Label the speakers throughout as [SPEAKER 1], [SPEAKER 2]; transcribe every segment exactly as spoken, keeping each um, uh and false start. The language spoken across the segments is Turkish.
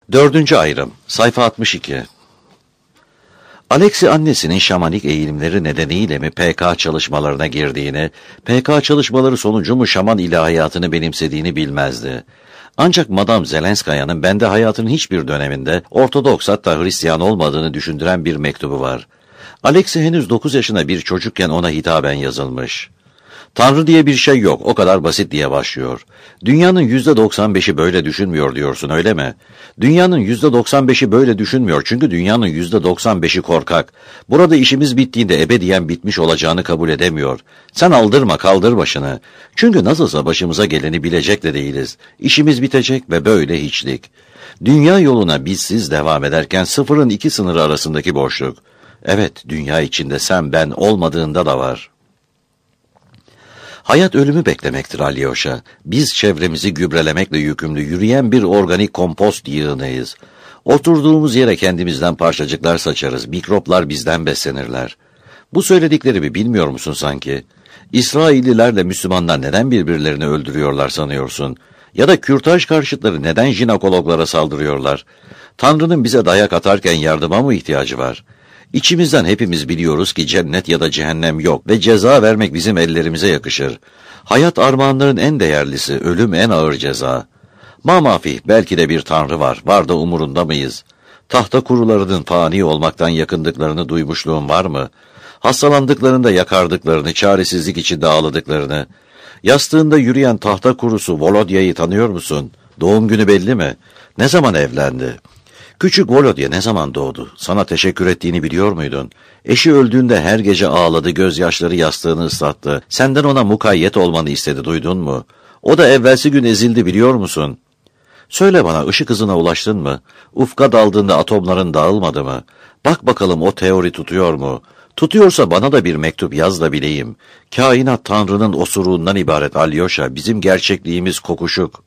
[SPEAKER 1] Dördüncü ayrım, sayfa altmış iki. Alexi annesinin şamanik eğilimleri nedeniyle mi P K çalışmalarına girdiğini, P K çalışmaları sonucu mu şaman ilahiyatını benimsediğini bilmezdi. Ancak Madame Zelenskaya'nın bende hayatının hiçbir döneminde Ortodoks hatta Hristiyan olmadığını düşündüren bir mektubu var. Alexi henüz dokuz yaşında bir çocukken ona hitaben yazılmış. Tanrı diye bir şey yok, o kadar basit diye başlıyor. Dünyanın yüzde doksan beşi böyle düşünmüyor diyorsun, öyle mi? Dünyanın yüzde doksan beşi böyle düşünmüyor çünkü dünyanın yüzde doksan beşi korkak. Burada işimiz bittiğinde ebediyen bitmiş olacağını kabul edemiyor. Sen aldırma, kaldır başını. Çünkü nasılsa başımıza geleni bilecek de değiliz. İşimiz bitecek ve böyle hiçlik. Dünya yoluna bizsiz devam ederken sıfırın iki sınırı arasındaki boşluk. Evet, dünya içinde sen ben olmadığında da var. Hayat ölümü beklemektir Alyosha. Biz çevremizi gübrelemekle yükümlü yürüyen bir organik kompost yığınıyız. Oturduğumuz yere kendimizden parçacıklar saçarız, mikroplar bizden beslenirler. Bu söylediklerimi bilmiyor musun sanki? İsraillilerle Müslümanlar neden birbirlerini öldürüyorlar sanıyorsun? Ya da kürtaj karşıtları neden jinekologlara saldırıyorlar? Tanrı'nın bize dayak atarken yardıma mı ihtiyacı var? İçimizden hepimiz biliyoruz ki cennet ya da cehennem yok ve ceza vermek bizim ellerimize yakışır. Hayat armağanların en değerlisi, ölüm en ağır ceza. Mamafih, belki de bir tanrı var, var da umurunda mıyız? Tahta kurularının fani olmaktan yakındıklarını duymuşluğun var mı? Hastalandıklarında yakardıklarını, çaresizlik içinde ağladıklarını. Yastığında yürüyen tahta kurusu Volodya'yı tanıyor musun? Doğum günü belli mi? Ne zaman evlendi? Küçük Volodya ne zaman doğdu? Sana teşekkür ettiğini biliyor muydun? Eşi öldüğünde her gece ağladı, gözyaşları yastığını ıslattı. Senden ona mukayyet olmanı istedi, duydun mu? O da evvelsi gün ezildi, biliyor musun? Söyle bana, ışık hızına ulaştın mı? Ufka daldığında atomların dağılmadı mı? Bak bakalım o teori tutuyor mu? Tutuyorsa bana da bir mektup yaz da bileyim. Kainat Tanrı'nın osuruğundan ibaret Alyosha, bizim gerçekliğimiz kokuşuk.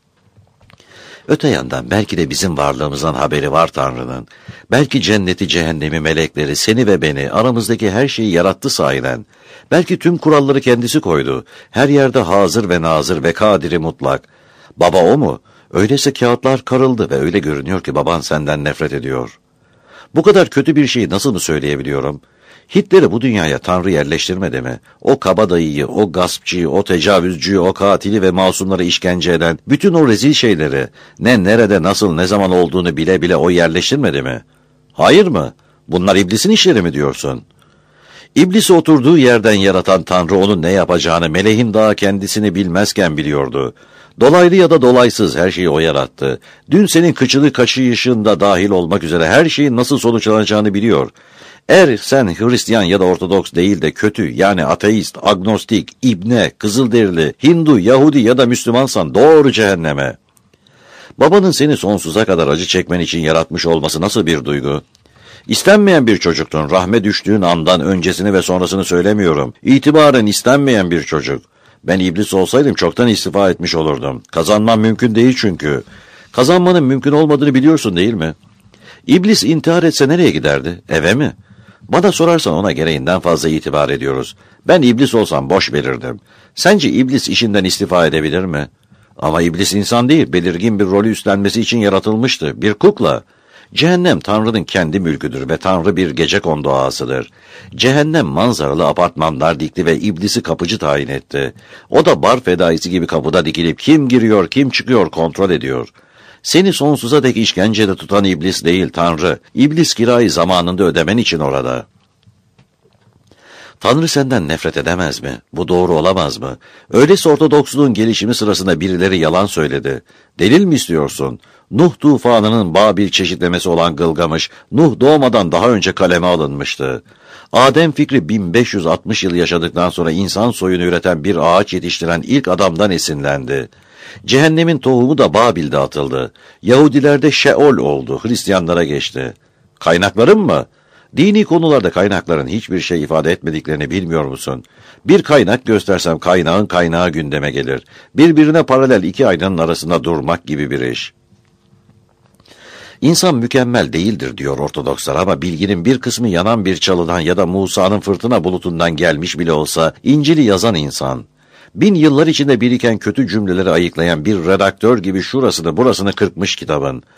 [SPEAKER 1] Öte yandan belki de bizim varlığımızdan haberi var Tanrı'nın. Belki cenneti, cehennemi, melekleri, seni ve beni, aramızdaki her şeyi yarattı sahiden. Belki tüm kuralları kendisi koydu. Her yerde hazır ve nazır ve kadiri mutlak. Baba o mu? Öyleyse kağıtlar karıldı ve öyle görünüyor ki baban senden nefret ediyor. Bu kadar kötü bir şeyi nasıl mı söyleyebiliyorum? Hitler'i bu dünyaya Tanrı yerleştirmedi mi? O kabadayıyı, o gaspçıyı, o tecavüzcüyü, o katili ve masumları işkence eden bütün o rezil şeyleri ne nerede, nasıl, ne zaman olduğunu bile bile o yerleştirmedi mi? Hayır mı? Bunlar iblisin işleri mi diyorsun? İblisi oturduğu yerden yaratan Tanrı onun ne yapacağını meleğin daha kendisini bilmezken biliyordu. Dolaylı ya da dolaysız her şeyi o yarattı. Dün senin kıçını kaşıyışında dahil olmak üzere her şeyin nasıl sonuçlanacağını biliyor. Eğer sen Hristiyan ya da Ortodoks değil de kötü, yani ateist, agnostik, ibne, kızılderili, Hindu, Yahudi ya da Müslümansan doğru cehenneme. Babanın seni sonsuza kadar acı çekmen için yaratmış olması nasıl bir duygu? İstenmeyen bir çocuktun, rahme düştüğün andan öncesini ve sonrasını söylemiyorum. İtibaren istenmeyen bir çocuk. Ben iblis olsaydım çoktan istifa etmiş olurdum. Kazanmam mümkün değil çünkü. Kazanmanın mümkün olmadığını biliyorsun değil mi? İblis intihar etse nereye giderdi? Eve mi? Bana sorarsan ona gereğinden fazla itibar ediyoruz. Ben iblis olsam boş verirdim. Sence iblis işinden istifa edebilir mi? Ama iblis insan değil, belirgin bir rolü üstlenmesi için yaratılmıştı. Bir kukla. Cehennem Tanrı'nın kendi mülküdür ve Tanrı bir gecekondu ağasıdır. Cehennem manzaralı apartmanlar dikti ve iblisi kapıcı tayin etti. O da bar fedaisi gibi kapıda dikilip kim giriyor kim çıkıyor kontrol ediyor. Seni sonsuza dek işkencede tutan iblis değil Tanrı. İblis kirayı zamanında ödemen için orada. Tanrı senden nefret edemez mi? Bu doğru olamaz mı? Öyleyse Ortodoksluğun gelişimi sırasında birileri yalan söyledi. Delil mi istiyorsun? Nuh tufanının Babil çeşitlemesi olan Gılgamış, Nuh doğmadan daha önce kaleme alınmıştı. Adem fikri bin beş yüz altmış yıl yaşadıktan sonra insan soyunu üreten bir ağaç yetiştiren ilk adamdan esinlendi. Cehennemin tohumu da Babil'de atıldı. Yahudilerde Şeol oldu, Hristiyanlara geçti. Kaynakların mı? Dini konularda kaynakların hiçbir şey ifade etmediklerini bilmiyor musun? Bir kaynak göstersem kaynağın kaynağı gündeme gelir. Birbirine paralel iki aynanın arasında durmak gibi bir iş. İnsan mükemmel değildir diyor Ortodokslar ama bilginin bir kısmı yanan bir çalıdan ya da Musa'nın fırtına bulutundan gelmiş bile olsa İncil'i yazan insan. Bin yıllar içinde biriken kötü cümleleri ayıklayan bir redaktör gibi şurasını burasını kırpmış kitabın.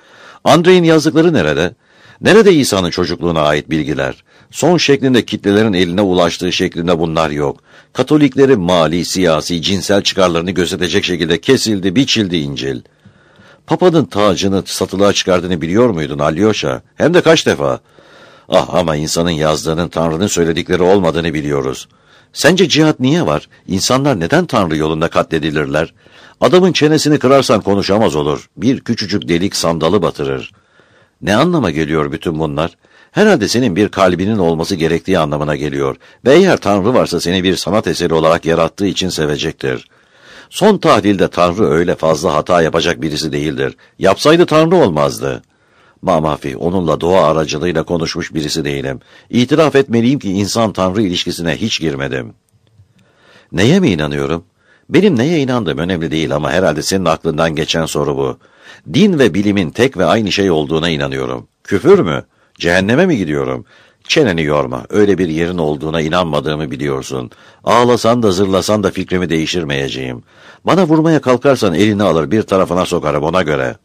[SPEAKER 1] Andrei'nin yazdıkları nerede? Nerede İsa'nın çocukluğuna ait bilgiler? Son şeklinde kitlelerin eline ulaştığı şeklinde bunlar yok. Katoliklerin mali, siyasi, cinsel çıkarlarını gözetecek şekilde kesildi, biçildi İncil. Papa'nın tacını satılığa çıkardığını biliyor muydun Alyosha? Hem de kaç defa? Ah ama insanın yazdığının Tanrı'nın söyledikleri olmadığını biliyoruz. Sence cihat niye var? İnsanlar neden Tanrı yolunda katledilirler? Adamın çenesini kırarsan konuşamaz olur. Bir küçücük delik sandalı batırır. Ne anlama geliyor bütün bunlar? Herhalde senin bir kalbinin olması gerektiği anlamına geliyor. Ve eğer Tanrı varsa seni bir sanat eseri olarak yarattığı için sevecektir. Son tahlilde Tanrı öyle fazla hata yapacak birisi değildir. Yapsaydı Tanrı olmazdı. Mamafi, onunla doğa aracılığıyla konuşmuş birisi değilim. İtiraf etmeliyim ki insan-Tanrı ilişkisine hiç girmedim. Neye mi inanıyorum? Benim neye inandığım önemli değil ama herhalde senin aklından geçen soru bu. Din ve bilimin tek ve aynı şey olduğuna inanıyorum. Küfür mü? Cehenneme mi gidiyorum? Çeneni yorma. Öyle bir yerin olduğuna inanmadığımı biliyorsun. Ağlasan da zırlasan da fikrimi değiştirmeyeceğim. Bana vurmaya kalkarsan elini alır bir tarafına sokarım ona göre.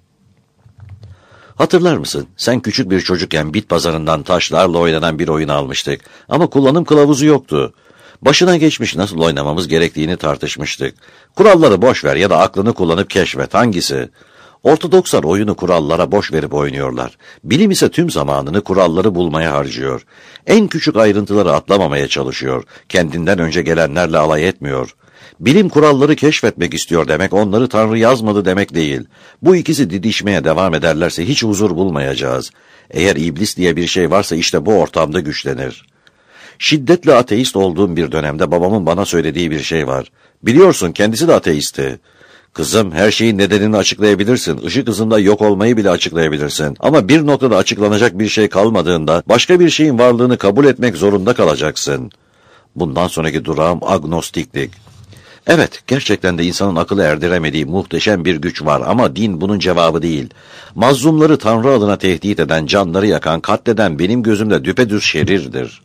[SPEAKER 1] Hatırlar mısın? Sen küçük bir çocukken bit pazarından taşlarla oynanan bir oyun almıştık. Ama kullanım kılavuzu yoktu. Başına geçmiş nasıl oynamamız gerektiğini tartışmıştık. Kuralları boş ver ya da aklını kullanıp keşfet. Hangisi? Ortodokslar oyunu kurallara boş verip oynuyorlar. Bilim ise tüm zamanını kuralları bulmaya harcıyor. En küçük ayrıntıları atlamamaya çalışıyor. Kendinden önce gelenlerle alay etmiyor. Bilim kuralları keşfetmek istiyor demek, onları Tanrı yazmadı demek değil. Bu ikisi didişmeye devam ederlerse hiç huzur bulmayacağız. Eğer iblis diye bir şey varsa işte bu ortamda güçlenir. Şiddetle ateist olduğum bir dönemde babamın bana söylediği bir şey var. Biliyorsun kendisi de ateistti. Kızım, her şeyin nedenini açıklayabilirsin. Işık hızında yok olmayı bile açıklayabilirsin. Ama bir noktada açıklanacak bir şey kalmadığında başka bir şeyin varlığını kabul etmek zorunda kalacaksın. Bundan sonraki durağım agnostiklik. Evet, gerçekten de insanın akıllı erdiremediği muhteşem bir güç var ama din bunun cevabı değil. Mazlumları Tanrı adına tehdit eden, canları yakan, katleden benim gözümde düpedüz şerirdir.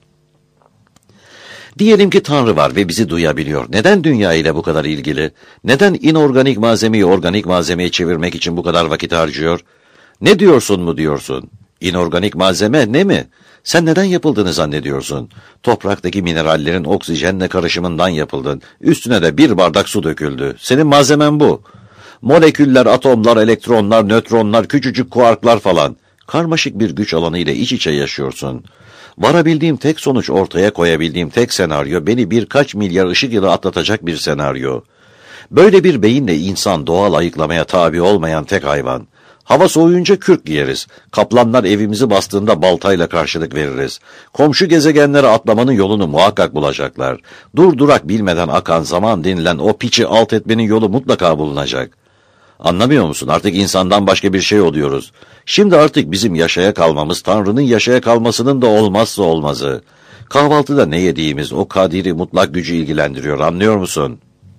[SPEAKER 1] Diyelim ki Tanrı var ve bizi duyabiliyor. Neden dünya ile bu kadar ilgili? Neden inorganik malzemeyi organik malzemeye çevirmek için bu kadar vakit harcıyor? Ne diyorsun mu diyorsun? İnorganik malzeme ne mi? Sen neden yapıldığını zannediyorsun? Topraktaki minerallerin oksijenle karışımından yapıldın. Üstüne de bir bardak su döküldü. Senin malzemen bu. Moleküller, atomlar, elektronlar, nötronlar, küçücük kuarklar falan. Karmaşık bir güç alanı ile iç içe yaşıyorsun. Varabildiğim tek sonuç, ortaya koyabildiğim tek senaryo, beni birkaç milyar ışık yılı atlatacak bir senaryo. Böyle bir beyinle insan doğal ayıklamaya tabi olmayan tek hayvan. Hava soğuyunca kürk giyeriz. Kaplanlar evimizi bastığında baltayla karşılık veririz. Komşu gezegenlere atlamanın yolunu muhakkak bulacaklar. Durdurak bilmeden akan zaman denilen o piçi alt etmenin yolu mutlaka bulunacak. Anlamıyor musun? Artık insandan başka bir şey oluyoruz. Şimdi artık bizim yaşaya kalmamız, Tanrı'nın yaşaya kalmasının da olmazsa olmazı. Kahvaltıda ne yediğimiz o kadiri mutlak gücü ilgilendiriyor, anlıyor musun?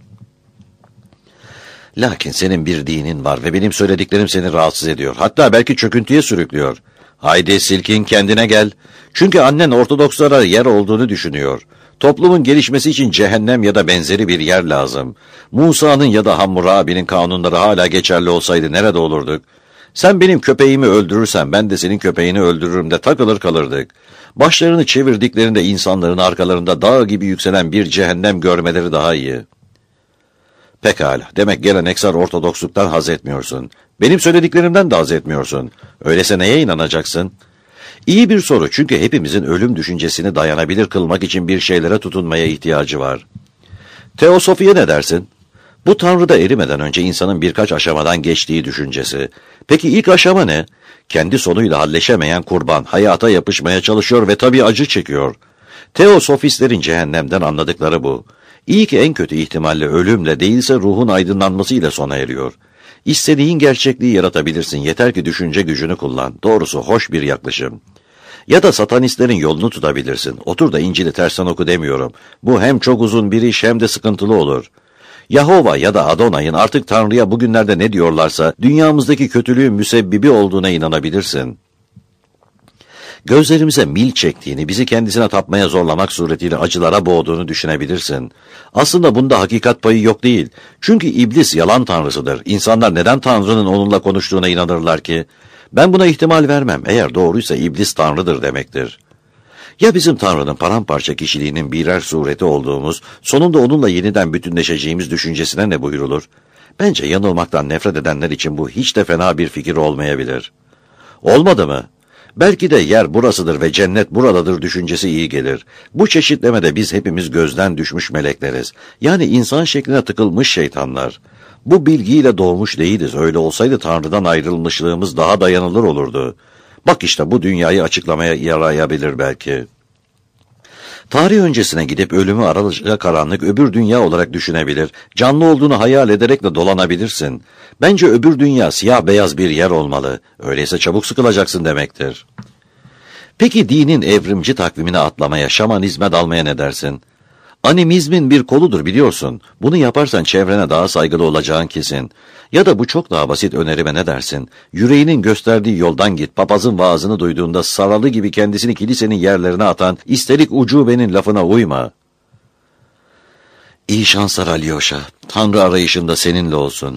[SPEAKER 1] Lakin senin bir dinin var ve benim söylediklerim seni rahatsız ediyor. Hatta belki çöküntüye sürüklüyor. Haydi Silkin, kendine gel. Çünkü annen Ortodokslara yer olduğunu düşünüyor. Toplumun gelişmesi için cehennem ya da benzeri bir yer lazım. Musa'nın ya da Hammurabi'nin kanunları hala geçerli olsaydı nerede olurduk? Sen benim köpeğimi öldürürsen ben de senin köpeğini öldürürüm de takılır kalırdık. Başlarını çevirdiklerinde insanların arkalarında dağ gibi yükselen bir cehennem görmeleri daha iyi. Pekala, demek geleneksel Ortodoksluktan haz etmiyorsun. Benim söylediklerimden de haz etmiyorsun. Öyleyse neye inanacaksın? İyi bir soru, çünkü hepimizin ölüm düşüncesini dayanabilir kılmak için bir şeylere tutunmaya ihtiyacı var. Teosofiye ne dersin? Bu Tanrı'da erimeden önce insanın birkaç aşamadan geçtiği düşüncesi. Peki ilk aşama ne? Kendi sonuyla halleşemeyen kurban hayata yapışmaya çalışıyor ve tabii acı çekiyor. Teosofistlerin cehennemden anladıkları bu. İyi ki en kötü ihtimalle ölümle değilse ruhun aydınlanmasıyla sona eriyor. İstediğin gerçekliği yaratabilirsin, yeter ki düşünce gücünü kullan. Doğrusu hoş bir yaklaşım. Ya da satanistlerin yolunu tutabilirsin. Otur da İncil'i tersten oku demiyorum. Bu hem çok uzun bir iş hem de sıkıntılı olur. Yahova ya da Adonay'ın artık Tanrı'ya bugünlerde ne diyorlarsa dünyamızdaki kötülüğün müsebbibi olduğuna inanabilirsin. Gözlerimize mil çektiğini, bizi kendisine tapmaya zorlamak suretiyle acılara boğduğunu düşünebilirsin. Aslında bunda hakikat payı yok değil. Çünkü iblis yalan tanrısıdır. İnsanlar neden Tanrı'nın onunla konuştuğuna inanırlar ki? Ben buna ihtimal vermem. Eğer doğruysa iblis tanrıdır demektir. Ya bizim Tanrı'nın paramparça kişiliğinin birer sureti olduğumuz, sonunda onunla yeniden bütünleşeceğimiz düşüncesine ne buyurulur? Bence yanılmaktan nefret edenler için bu hiç de fena bir fikir olmayabilir. Olmadı mı? Belki de yer burasıdır ve cennet buradadır düşüncesi iyi gelir. Bu çeşitlemede biz hepimiz gözden düşmüş melekleriz. Yani insan şekline tıkılmış şeytanlar. Bu bilgiyle doğmuş değiliz. Öyle olsaydı Tanrı'dan ayrılmışlığımız daha dayanılır olurdu. Bak işte bu dünyayı açıklamaya yarayabilir belki. Tarih öncesine gidip ölümü alacakaranlık öbür dünya olarak düşünebilir, canlı olduğunu hayal ederek de dolanabilirsin. Bence öbür dünya siyah beyaz bir yer olmalı. Öyleyse çabuk sıkılacaksın demektir. Peki dinin evrimci takvimine atlamaya, şamanizme dalmaya ne dersin? Animizmin bir koludur biliyorsun. Bunu yaparsan çevrene daha saygılı olacağın kesin. Ya da bu çok daha basit önerime ne dersin? Yüreğinin gösterdiği yoldan git. Papazın vaazını duyduğunda saralı gibi kendisini kilisenin yerlerine atan isterik ucubenin lafına uyma. İyi şanslar Alyosha. Tanrı arayışında seninle olsun.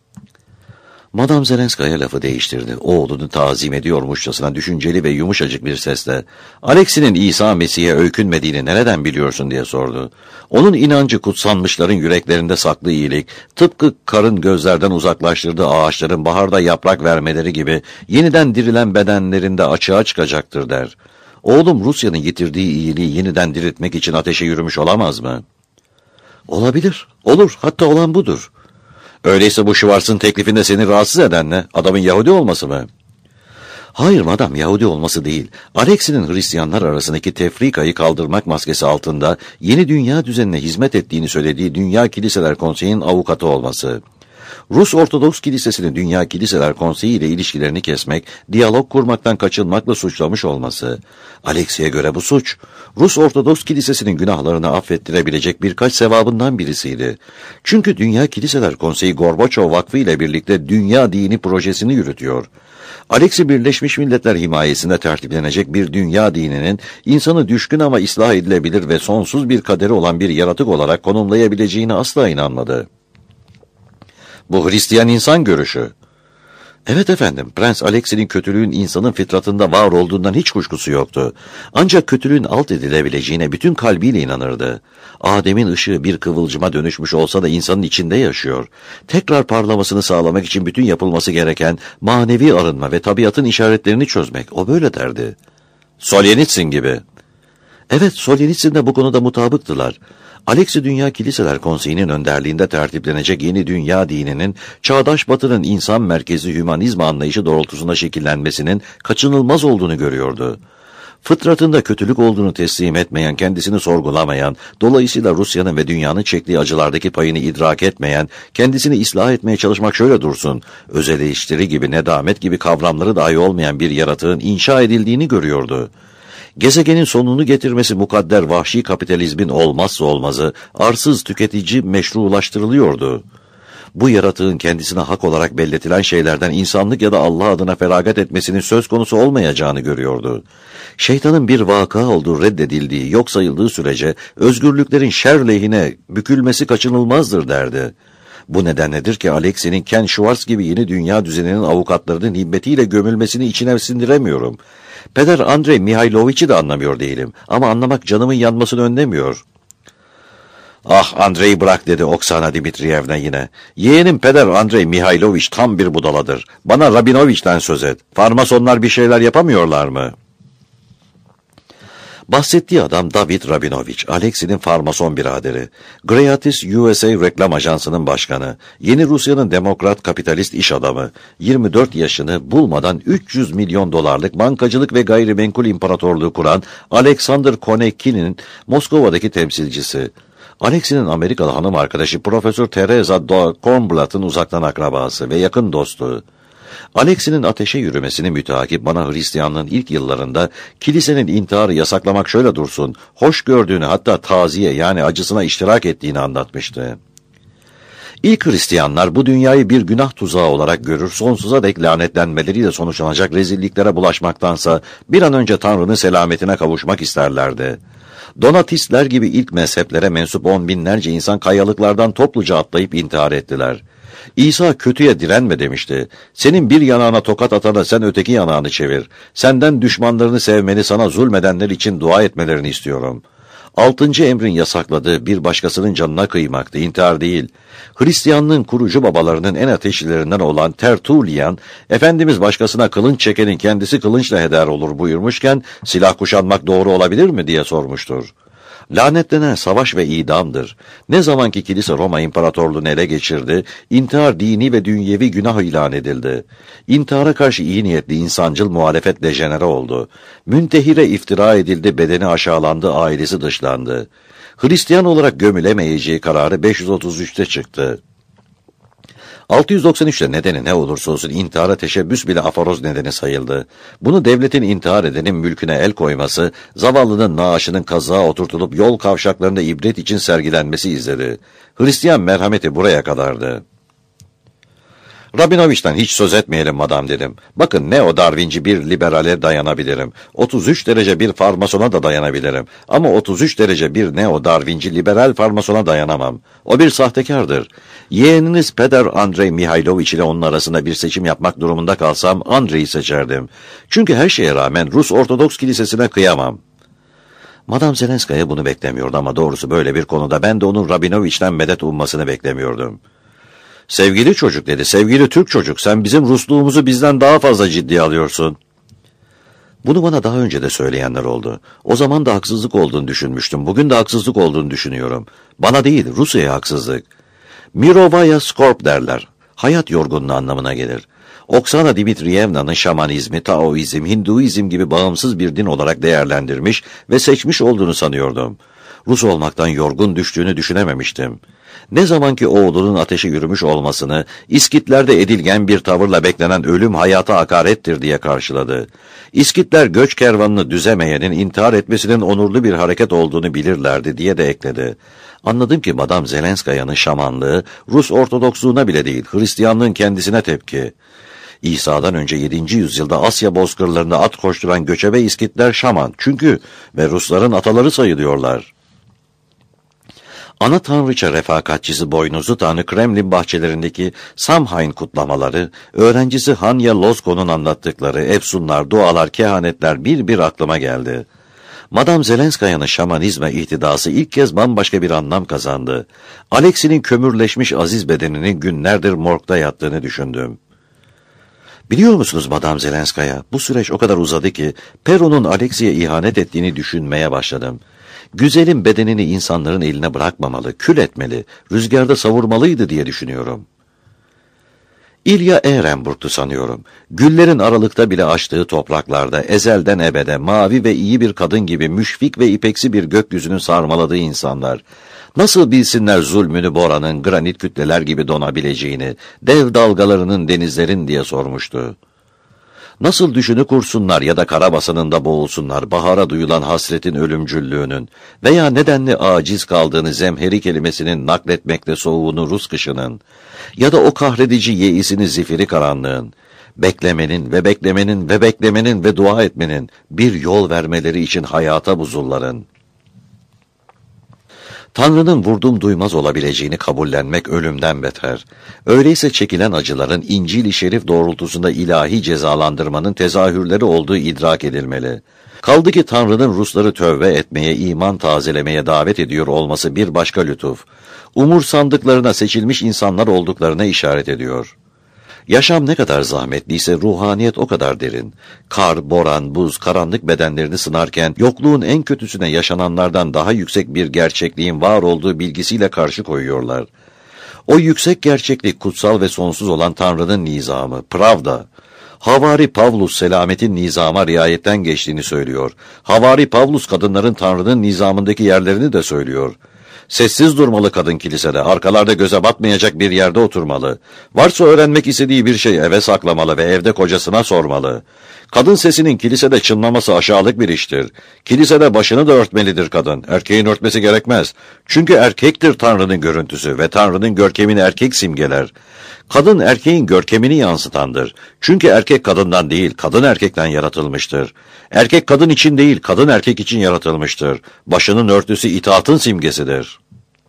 [SPEAKER 1] Madame Zelenskaya lafı değiştirdi. Oğlunu tazim ediyormuşçasına düşünceli ve yumuşacık bir sesle Alexi'nin İsa Mesih'e öykünmediğini nereden biliyorsun diye sordu. Onun inancı kutsanmışların yüreklerinde saklı iyilik, tıpkı karın gözlerden uzaklaştırdığı ağaçların baharda yaprak vermeleri gibi yeniden dirilen bedenlerinde açığa çıkacaktır der. Oğlum Rusya'nın yitirdiği iyiliği yeniden diriltmek için ateşe yürümüş olamaz mı? Olabilir, olur, hatta olan budur. Öyleyse bu Schwarz'ın teklifinde seni rahatsız eden ne? Adamın Yahudi olması mı? Hayır madam, Yahudi olması değil. Alexi'nin Hristiyanlar arasındaki tefrikayı kaldırmak maskesi altında yeni dünya düzenine hizmet ettiğini söylediği Dünya Kiliseler Konseyi'nin avukatı olması. Rus Ortodoks Kilisesi'nin Dünya Kiliseler Konseyi ile ilişkilerini kesmek, diyalog kurmaktan kaçınmakla suçlamış olması. Alexi'ye göre bu suç, Rus Ortodoks Kilisesi'nin günahlarını affettirebilecek birkaç sevabından birisiydi. Çünkü Dünya Kiliseler Konseyi Gorbaçov Vakfı ile birlikte Dünya Dini projesini yürütüyor. Alexi Birleşmiş Milletler himayesinde tertiplenecek bir dünya dininin insanı düşkün ama ıslah edilebilir ve sonsuz bir kaderi olan bir yaratık olarak konumlayabileceğine asla inanmadı. Bu Hristiyan insan görüşü. Evet efendim, Prens Alexi'nin kötülüğün insanın fıtratında var olduğundan hiç kuşkusu yoktu. Ancak kötülüğün alt edilebileceğine bütün kalbiyle inanırdı. Adem'in ışığı bir kıvılcıma dönüşmüş olsa da insanın içinde yaşıyor. Tekrar parlamasını sağlamak için bütün yapılması gereken manevi arınma ve tabiatın işaretlerini çözmek. O böyle derdi. Soljenitsin gibi. Evet, Soljenitsin de bu konuda mutabıktılar. Alexi Dünya Kiliseler Konseyi'nin önderliğinde tertiplenecek yeni dünya dininin, çağdaş batının insan merkezli hümanizm anlayışı doğrultusunda şekillenmesinin kaçınılmaz olduğunu görüyordu. Fıtratında kötülük olduğunu teslim etmeyen, kendisini sorgulamayan, dolayısıyla Rusya'nın ve dünyanın çektiği acılardaki payını idrak etmeyen, kendisini ıslah etmeye çalışmak şöyle dursun, öz eleştiri gibi, nedamet gibi kavramları dahi olmayan bir yaratığın inşa edildiğini görüyordu. Gezegenin sonunu getirmesi mukadder vahşi kapitalizmin olmazsa olmazı, arsız tüketici meşrulaştırılıyordu. Bu yaratığın kendisine hak olarak belletilen şeylerden insanlık ya da Allah adına feragat etmesinin söz konusu olmayacağını görüyordu. Şeytanın bir vaka olduğu reddedildiği, yok sayıldığı sürece özgürlüklerin şer lehine bükülmesi kaçınılmazdır derdi. Bu nedenledir ki Alexi'nin Ken Schwarz gibi yeni dünya düzeninin avukatlarının himmetiyle gömülmesini içine sindiremiyorum. Peder Andrei Mihailoviç'i de anlamıyor değilim ama anlamak canımın yanmasını önlemiyor. Ah Andrei bırak dedi Oksana Dimitriyevna yine. Yeğenim Peder Andrei Mihailoviç tam bir budaladır. Bana Rabinoviç'ten söz et. Farmasonlar bir şeyler yapamıyorlar mı? Bahsettiği adam David Rabinovich, Alexi'nin farmason biraderi. Gratis U S A reklam ajansının başkanı. Yeni Rusya'nın demokrat kapitalist iş adamı. yirmi dört yaşını bulmadan üç yüz milyon dolarlık bankacılık ve gayrimenkul imparatorluğu kuran Alexander Koneckin'in Moskova'daki temsilcisi. Alexi'nin Amerikalı hanım arkadaşı Profesör Teresa Kornblatt'ın uzaktan akrabası ve yakın dostu. Alexi'nin ateşe yürümesini müteakip bana Hristiyanlığın ilk yıllarında kilisenin intiharı yasaklamak şöyle dursun, hoş gördüğünü hatta taziye yani acısına iştirak ettiğini anlatmıştı. İlk Hristiyanlar bu dünyayı bir günah tuzağı olarak görür, sonsuza dek lanetlenmeleriyle sonuçlanacak rezilliklere bulaşmaktansa bir an önce Tanrı'nın selametine kavuşmak isterlerdi. Donatistler gibi ilk mezheplere mensup on binlerce insan kayalıklardan topluca atlayıp intihar ettiler. İsa kötüye direnme demişti. Senin bir yanağına tokat atana sen öteki yanağını çevir. Senden düşmanlarını sevmeni, sana zulmedenler için dua etmelerini istiyorum. Altıncı emrin yasakladığı bir başkasının canına kıymaktı, intihar değil. Hristiyanlığın kurucu babalarının en ateşlilerinden olan Tertullian, Efendimiz başkasına kılınç çekenin kendisi kılınçla heder olur buyurmuşken, silah kuşanmak doğru olabilir mi diye sormuştur. Lanetlenen savaş ve idamdır. Ne zamanki kilise Roma İmparatorluğunu ele geçirdi, intihar dini ve dünyevi günah ilan edildi. İntihara karşı iyi niyetli insancıl muhalefet dejenere oldu. Müntehire iftira edildi, bedeni aşağılandı, ailesi dışlandı. Hristiyan olarak gömülemeyeceği kararı beş yüz otuz üçte çıktı. altı yüz doksan üçte nedeni ne olursa olsun intihara teşebbüs bile aforoz nedeni sayıldı. Bunu devletin intihar edenin mülküne el koyması, zavallının naaşının kazığa oturtulup yol kavşaklarında ibret için sergilenmesi izledi. Hristiyan merhameti buraya kadardı. Rabinoviç'ten hiç söz etmeyelim madam dedim. Bakın neo-Darwinci bir liberale dayanabilirim. otuz üç derece bir farmasona da dayanabilirim. Ama otuz üç derece bir neo-Darwinci liberal farmasona dayanamam. O bir sahtekardır. Yeğeniniz Peder Andrei Mihailoviç ile onun arasında bir seçim yapmak durumunda kalsam Andrei'yi seçerdim. Çünkü her şeye rağmen Rus Ortodoks Kilisesi'ne kıyamam. Madam Zelenskaya bunu beklemiyordu ama doğrusu böyle bir konuda ben de onun Rabinoviç'ten medet ummasını beklemiyordum. Sevgili çocuk dedi, sevgili Türk çocuk, sen bizim Rusluğumuzu bizden daha fazla ciddiye alıyorsun. Bunu bana daha önce de söyleyenler oldu. O zaman da haksızlık olduğunu düşünmüştüm, bugün de haksızlık olduğunu düşünüyorum. Bana değil, Rusya'ya haksızlık. Mirovaya Skorp derler, hayat yorgunluğu anlamına gelir. Oksana Dimitriyevna'nın şamanizmi, Taoizm, Hinduizm gibi bağımsız bir din olarak değerlendirmiş ve seçmiş olduğunu sanıyordum. Rus olmaktan yorgun düştüğünü düşünememiştim. Ne zamanki oğlunun ateşi yürümüş olmasını, İskitlerde edilgen bir tavırla beklenen ölüm hayata hakarettir diye karşıladı. İskitler göç kervanını düzemeyenin intihar etmesinin onurlu bir hareket olduğunu bilirlerdi diye de ekledi. Anladım ki Madam Zelenskaya'nın şamanlığı, Rus Ortodoksluğuna bile değil, Hristiyanlığın kendisine tepki. İsa'dan önce yedinci yüzyılda Asya bozkırlarında at koşturan göçebe İskitler şaman, çünkü ve Rusların ataları sayılıyorlar. Ana tanrıça refakatçisi boynuzlu tanrı Kremlin bahçelerindeki Samhain kutlamaları, öğrencisi Hanya Lozko'nun anlattıkları efsunlar, dualar, kehanetler bir bir aklıma geldi. Madam Zelenskaya'nın şamanizme ihtidası ilk kez bambaşka bir anlam kazandı. Alexi'nin kömürleşmiş aziz bedeninin günlerdir morgda yattığını düşündüm. Biliyor musunuz Madam Zelenskaya, bu süreç o kadar uzadı ki Peron'un Alexi'ye ihanet ettiğini düşünmeye başladım. Güzelin bedenini insanların eline bırakmamalı, kül etmeli, rüzgarda savurmalıydı diye düşünüyorum. İlya Ehrenburg'tu sanıyorum. Güllerin aralıkta bile açtığı topraklarda ezelden ebede mavi ve iyi bir kadın gibi müşfik ve ipeksi bir gökyüzünün sarmaladığı insanlar, nasıl bilsinler zulmünü Bora'nın granit kütleler gibi donabileceğini, dev dalgalarının denizlerin diye sormuştu. Nasıl düşünü kursunlar ya da karabasanında boğulsunlar bahara duyulan hasretin ölümcüllüğünün veya nedenli aciz kaldığını zemheri kelimesinin nakletmekle soğuğunu Rus kışının ya da o kahredici yeisini zifiri karanlığın, beklemenin ve beklemenin ve beklemenin ve dua etmenin bir yol vermeleri için hayata buzulların. Tanrı'nın vurdum duymaz olabileceğini kabullenmek ölümden beter. Öyleyse çekilen acıların İncil-i Şerif doğrultusunda ilahi cezalandırmanın tezahürleri olduğu idrak edilmeli. Kaldı ki Tanrı'nın Rusları tövbe etmeye, iman tazelemeye davet ediyor olması bir başka lütuf. Umursandıklarına seçilmiş insanlar olduklarına işaret ediyor. Yaşam ne kadar zahmetliyse ruhaniyet o kadar derin. Kar, boran, buz, karanlık bedenlerini sınarken yokluğun en kötüsüne yaşananlardan daha yüksek bir gerçekliğin var olduğu bilgisiyle karşı koyuyorlar. O yüksek gerçeklik kutsal ve sonsuz olan Tanrı'nın nizamı, Pravda. Havari Pavlus selametin nizama riayetten geçtiğini söylüyor. Havari Pavlus kadınların Tanrı'nın nizamındaki yerlerini de söylüyor. Sessiz durmalı kadın kilisede, arkalarda göze batmayacak bir yerde oturmalı. Varsa öğrenmek istediği bir şey eve saklamalı ve evde kocasına sormalı. Kadın sesinin kilisede çınlaması aşağılık bir iştir. Kilisede başını da örtmelidir kadın. Erkeğin örtmesi gerekmez. Çünkü erkektir Tanrı'nın görüntüsü ve Tanrı'nın görkemini erkek simgeler. Kadın erkeğin görkemini yansıtandır. Çünkü erkek kadından değil, kadın erkekten yaratılmıştır. Erkek kadın için değil, kadın erkek için yaratılmıştır. Başının örtüsü itaatın simgesidir.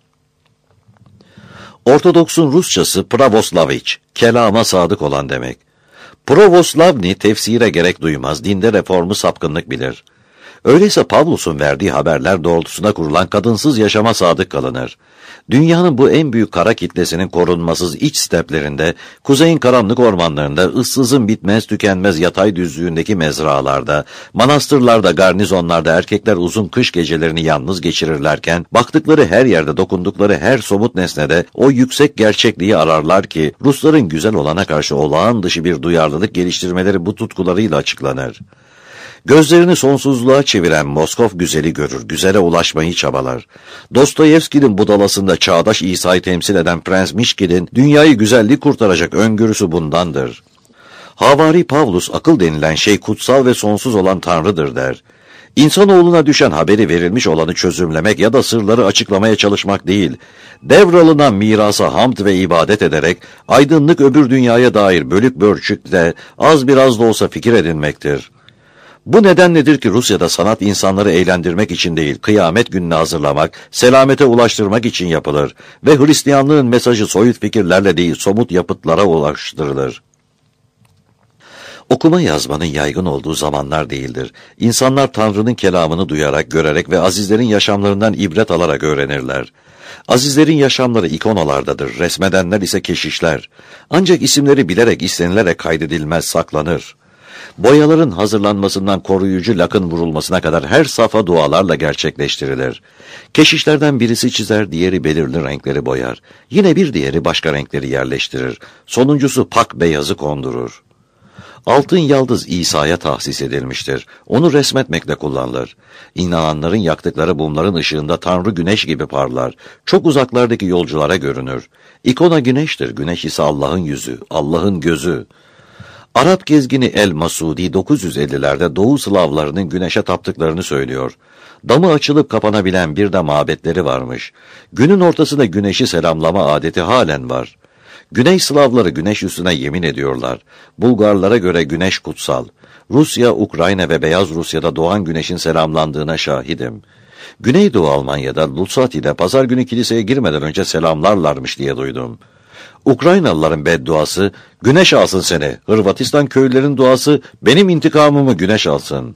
[SPEAKER 1] Ortodoksun Rusçası Pravoslaviç, kelama sadık olan demek. Pravoslavni tefsire gerek duymaz, dinde reformu sapkınlık bilir. Öyleyse Pavlus'un verdiği haberler doğrultusunda kurulan kadınsız yaşama sadık kalınır. Dünyanın bu en büyük kara kitlesinin korunmasız iç steplerinde, kuzeyin karanlık ormanlarında, ıssızın bitmez tükenmez yatay düzlüğündeki mezralarda, manastırlarda, garnizonlarda erkekler uzun kış gecelerini yalnız geçirirlerken, baktıkları her yerde, dokundukları her somut nesnede o yüksek gerçekliği ararlar ki, Rusların güzel olana karşı olağan dışı bir duyarlılık geliştirmeleri bu tutkularıyla açıklanır. Gözlerini sonsuzluğa çeviren Moskov güzeli görür, güzele ulaşmayı çabalar. Dostoyevski'nin budalasında çağdaş İsa'yı temsil eden Prens Mişkin'in dünyayı güzellik kurtaracak öngörüsü bundandır. Havari Pavlus akıl denilen şey kutsal ve sonsuz olan Tanrı'dır der. İnsanoğluna düşen haberi verilmiş olanı çözümlemek ya da sırları açıklamaya çalışmak değil, devralınan mirasa hamd ve ibadet ederek aydınlık öbür dünyaya dair bölük bölçükte az biraz da olsa fikir edinmektir. Bu nedenledir ki Rusya'da sanat insanları eğlendirmek için değil, kıyamet gününe hazırlamak, selamete ulaştırmak için yapılır ve Hristiyanlığın mesajı soyut fikirlerle değil, somut yapıtlara ulaştırılır. Okuma yazmanın yaygın olduğu zamanlar değildir. İnsanlar Tanrı'nın kelamını duyarak, görerek ve azizlerin yaşamlarından ibret alarak öğrenirler. Azizlerin yaşamları ikonalardadır, resmedenler ise keşişler. Ancak isimleri bilerek, istenilerek kaydedilmez, saklanır. Boyaların hazırlanmasından koruyucu lakın vurulmasına kadar her safha dualarla gerçekleştirilir. Keşişlerden birisi çizer, diğeri belirli renkleri boyar. Yine bir diğeri başka renkleri yerleştirir. Sonuncusu pak beyazı kondurur. Altın yaldız İsa'ya tahsis edilmiştir. Onu resmetmekle kullanılır. İnananların yaktıkları mumların ışığında Tanrı güneş gibi parlar. Çok uzaklardaki yolculara görünür. İkona güneştir, güneş ise Allah'ın yüzü, Allah'ın gözü. Arap gezgini El-Masudi dokuz yüz ellilerde Doğu Slavlarının güneşe taptıklarını söylüyor. Damı açılıp kapanabilen bir de mabetleri varmış. Günün ortasında güneşi selamlama adeti halen var. Güney Slavları güneş üstüne yemin ediyorlar. Bulgarlara göre güneş kutsal. Rusya, Ukrayna ve Beyaz Rusya'da doğan güneşin selamlandığına şahidim. Güneydoğu Almanya'da Lusati'de pazar günü kiliseye girmeden önce selamlarlarmış diye duydum. Ukraynalıların bedduası, güneş alsın seni. Hırvatistan köylülerin duası, benim intikamımı güneş alsın.